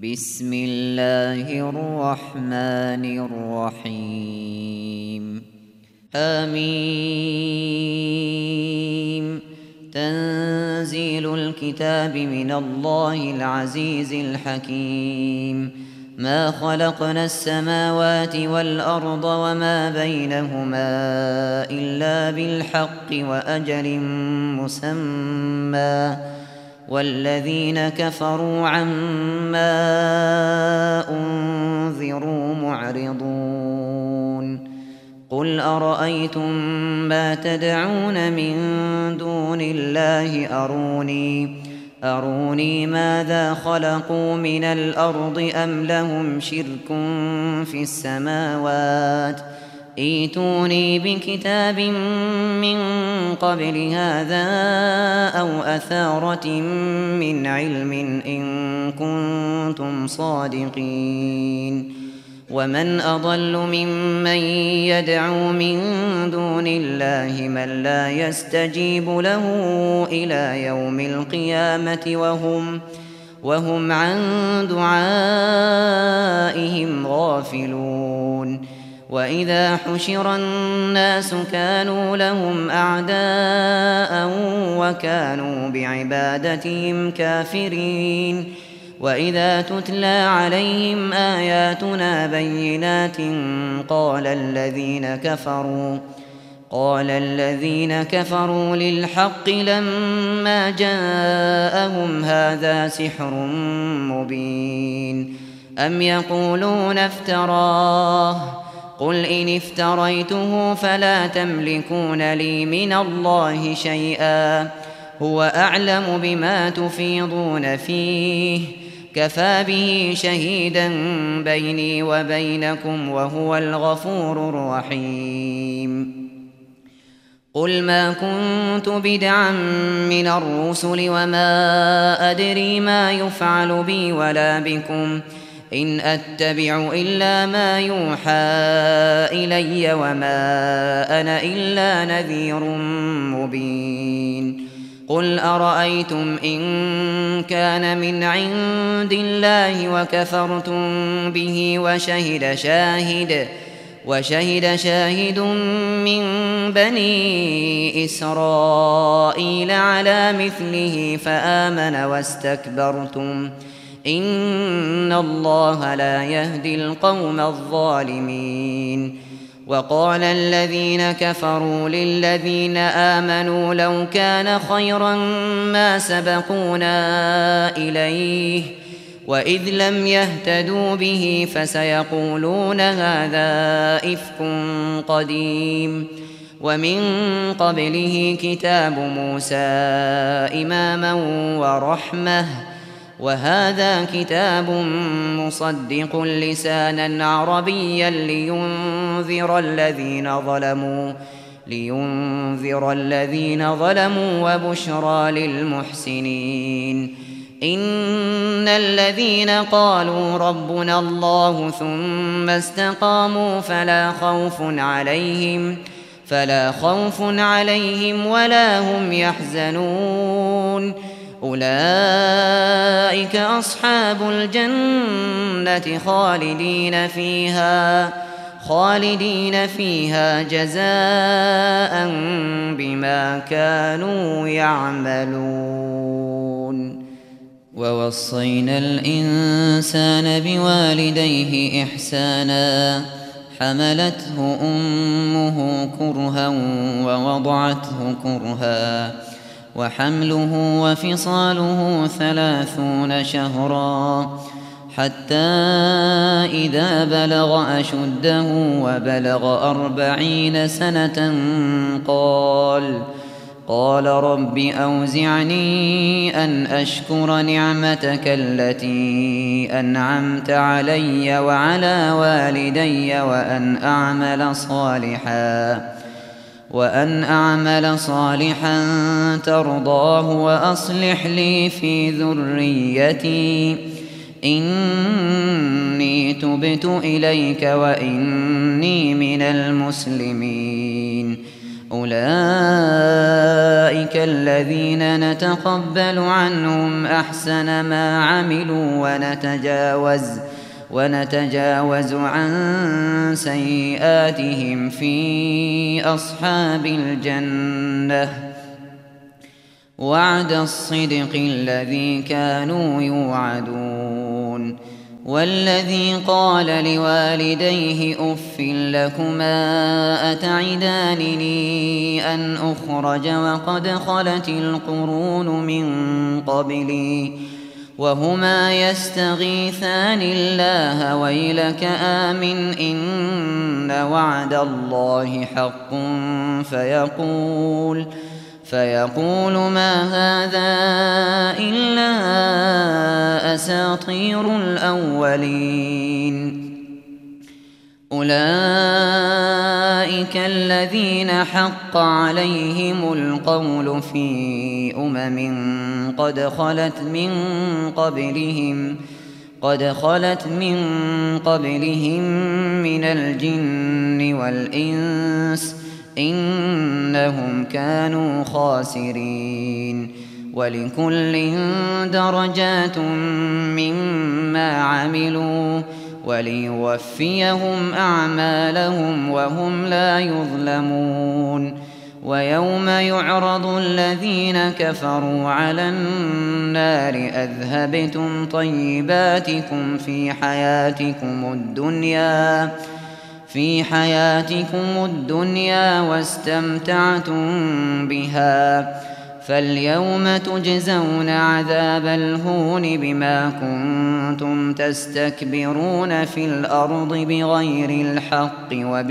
بسم الله الرحمن الرحيم حميم تنزيل الكتاب من الله العزيز الحكيم ما خلقنا السماوات والأرض وما بينهما إلا بالحق وأجل مسمى والذين كفروا عما أنذروا معرضون قل أرأيتم ما تدعون من دون الله أروني ماذا خلقوا من الأرض أم لهم شرك في السماوات ائتوني بكتاب من قبل هذا أو أثارة من علم إن كنتم صادقين ومن أضل ممن يدعو من دون الله من لا يستجيب له إلى يوم القيامة وهم عن دعائهم غافلون وإذا حشر الناس كانوا لهم أعداء وكانوا بعبادتهم كافرين وإذا تتلى عليهم آياتنا بينات قال الذين كفروا للحق لما جاءهم هذا سحر مبين أم يقولون افتراه قل إن افتريته فلا تملكون لي من الله شيئا هو أعلم بما تفيضون فيه كفى به شهيدا بيني وبينكم وهو الغفور الرحيم قل ما كنت بدعا من الرسل وما أدري ما يفعل بي ولا بكم إن أتبع إلا ما يوحى إلي وما أنا إلا نذير مبين قل أرأيتم إن كان من عند الله وكفرتم به وشهد شاهد من بني إسرائيل على مثله فآمن واستكبرتم إن الله لا يهدي القوم الظالمين وقال الذين كفروا للذين آمنوا لو كان خيرا ما سبقونا إليه وإذ لم يهتدوا به فسيقولون هذا إفك قديم ومن قبله كتاب موسى إماما ورحمة وهذا كتاب مصدق لسانا عربيا لينذر الذين ظلموا وبشرى للمحسنين إن الذين قالوا ربنا الله ثم استقاموا فلا خوف عليهم ولا هم يحزنون أولئك أصحاب الجنة خالدين فيها جزاء بما كانوا يعملون ووصينا الإنسان بوالديه إحسانا حملته أمه كرها ووضعته كرها وحمله وفصاله 30 شهرا حتى إذا بلغ أشده وبلغ 40 سنة قال رب أوزعني أن أشكر نعمتك التي أنعمت علي وعلى والدي وأن أعمل صالحا ترضاه وأصلح لي في ذريتي إني تبت إليك وإني من المسلمين أولئك الذين نتقبل عنهم أحسن ما عملوا ونتجاوز عن سيئاتهم في أصحاب الجنة وعد الصدق الذي كانوا يوعدون. والذي قال لوالديه أف لكما أتعدانني أن أخرج وقد خلت القرون من قبلي وهما يستغيثان الله ويلك آمن إن وعد الله حق فيقول ما هذا إلا أساطير الأولين. أولئك الذين حق عليهم القول في قد خلت من قبلهم من الجن والإنس إنهم كانوا خاسرين. ولكل درجات مما عملوا وليوفيهم أعمالهم وهم لا يظلمون. ويوم يعرض الذين كفروا على النار أذهبتم طيباتكم في حياتكم الدنيا واستمتعتم بها فاليوم تجزون عذاب الهون بما كنتم تستكبرون في الأرض بغير الحق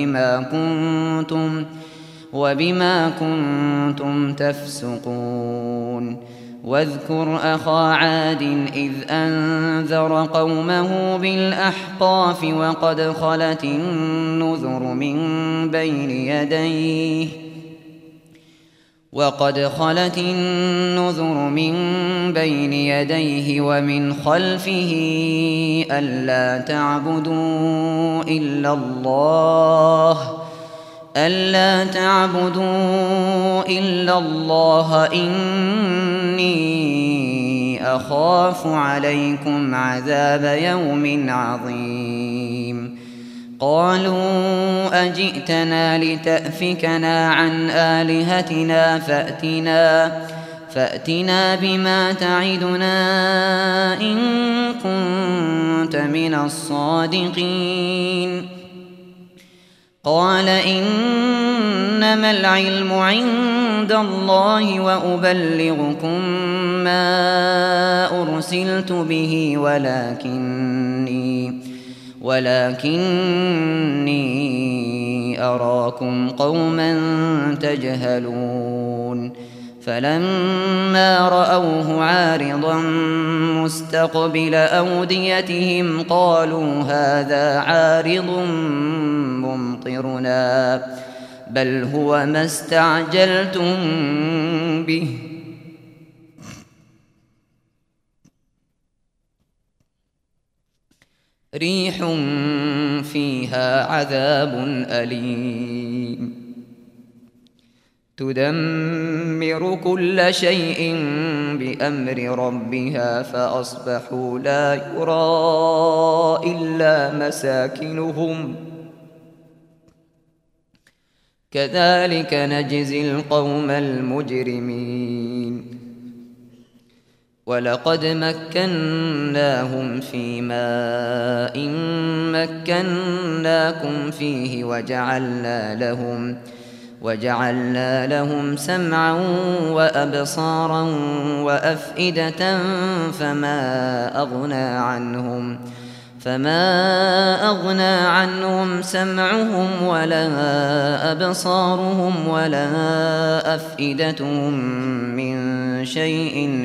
وبما كنتم تفسقون. واذكر أخا عاد إذ أنذر قومه بالأحقاف وقد خلت النذر من بين يديه ومن خلفه ألا تعبدوا إلا الله إني أخاف عليكم عذاب يوم عظيم. قالوا أجئتنا لتأفكنا عن آلهتنا فأتنا بما تعدنا إن كنت من الصادقين. قال إنما العلم عند الله وأبلغكم ما أرسلت به ولكني أراكم قوما تجهلون. فلما رأوه عارضا مستقبل أوديتهم قالوا هذا عارض ممطرنا بل هو ما استعجلتم به ريح فيها عذاب أليم تدمر كل شيء بأمر ربها فأصبحوا لا يرى إلا مساكنهم كذلك نجزي القوم المجرمين. ولقد مكناهم في ماء مكناكم فيه وجعلنا لهم سمعا وأبصارا وأفئدة فما أغنى عنهم سمعهم ولا أبصارهم ولا أفئدتهم من شيء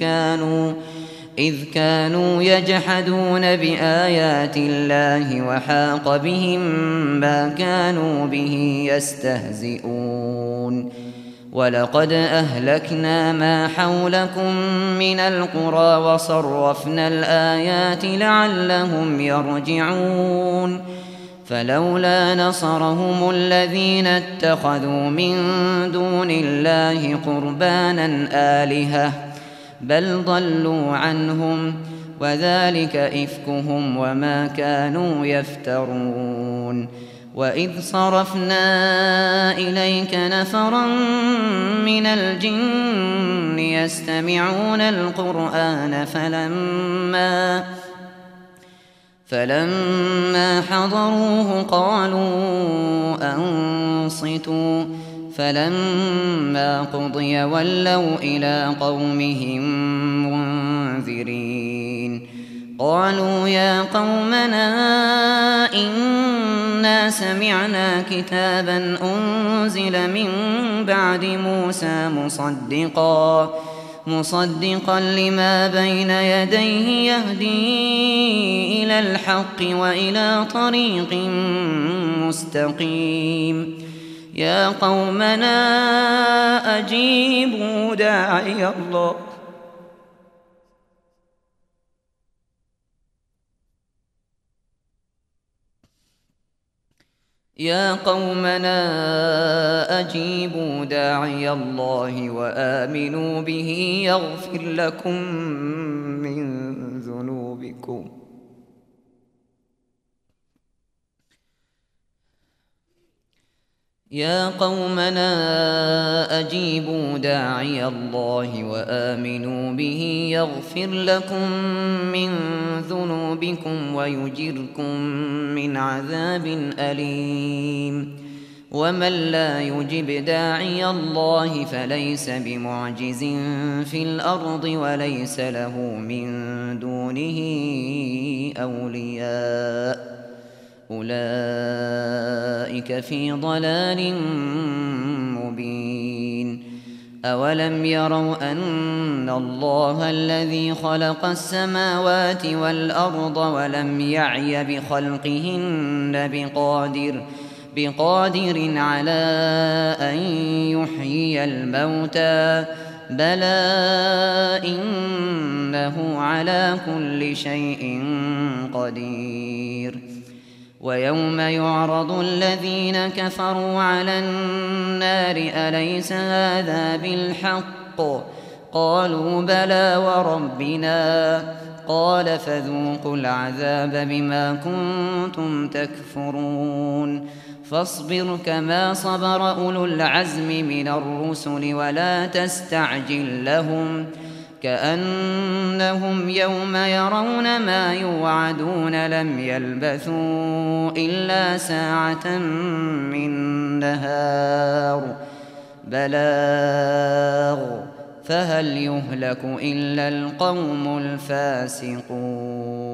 إذ كانوا يجحدون بآيات الله وحاق بهم ما كانوا به يستهزئون. ولقد أهلكنا ما حولكم من القرى وصرفنا الآيات لعلهم يرجعون. فلولا نصرهم الذين اتخذوا من دون الله قربانا آلهة بل ضلوا عنهم وذلك إفكهم وما كانوا يفترون. وإذ صرفنا إليك نفرا من الجن يستمعون القرآن فلما حضروه قالوا أنصتوا فلما قضي ولوا إلى قومهم منذرين. قالوا يا قومنا إنا سمعنا كتابا أنزل من بعد موسى مصدقا لما بين يديه يهدي إلى الحق وإلى طريق مستقيم. يا قومنا أجيبوا داعي الله وآمنوا به يغفر لكم من ذنوبكم ويجركم من عذاب أليم. ومن لا يجب داعي الله فليس بمعجز في الأرض وليس له من دونه أولياء أولئك في ضلال مبين. أولم يروا أن الله الذي خلق السماوات والأرض ولم يعي بخلقهن بقادر على أن يحيي الموتى بلى إنه على كل شيء قدير. ويوم يعرض الذين كفروا على النار أليس هذا بالحق قالوا بلى وربنا قال فذوقوا العذاب بما كنتم تكفرون. فاصبر كما صبر أولو العزم من الرسل ولا تستعجل لهم كأنهم يوم يرون ما يوعدون لم يلبثوا إلا ساعة من نهار بلاغ فهل يهلك إلا القوم الفاسقون.